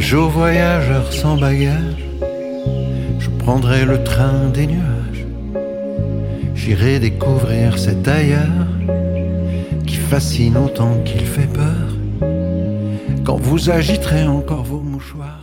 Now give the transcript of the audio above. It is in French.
aux voyageurs sans bagages, je prendrai le train des nuages. J'irai découvrir cet ailleurs qui fascine autant qu'il fait peur. Quand vous agiterez encore vos mouchoirs,